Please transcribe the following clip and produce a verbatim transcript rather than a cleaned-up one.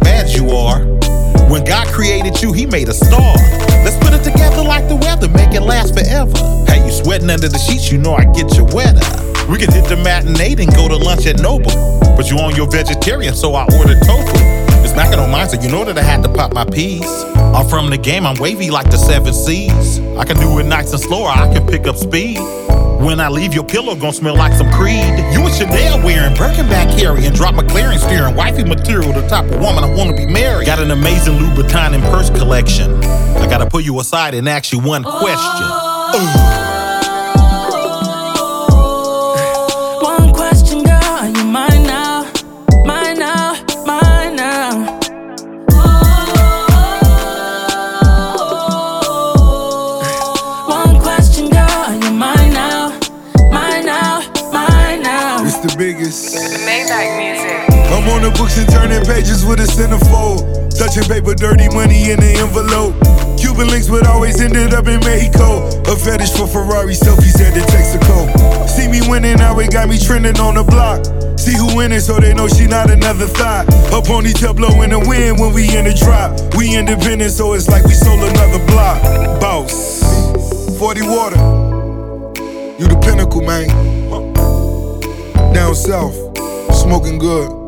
bad you are. When God created you, he made a star. Let's put it together like the weather, make it last forever. Hey, you sweating under the sheets, you know I get you wetter. We could hit the matinee and go to lunch at Noble. But you on your vegetarian, so I ordered tofu. It's knocking on mine, so you know that I had to pop my peas. I'm from the game, I'm wavy like the seven seas. I can do it nice and slow, or I can pick up speed. When I leave, your pillow gon' smell like some Creed. You and Chanel wearing, Birkenback carrying, drop McLaren steering, wifey material, the type of woman I wanna be married. Got an amazing Louboutin and purse collection. I gotta pull you aside and ask you one question. Ooh. One question, girl, are you mine now? Mine now, mine now. One question, girl, are you mine now? Mine now, mine now. It's the biggest. Maybach music. I'm on the books and turning pages with a centerfold. Touching paper, dirty money in the envelope. Cuban links, but always ended up in Mexico. A fetish for Ferrari selfies at the Texaco. See me winning, now it got me trending on the block. See who winning, so they know she not another thought. Her ponytail blowing the wind when we in the drop. We independent, so it's like we sold another block. Boss, forty water. You the pinnacle, man. Down south, smoking good.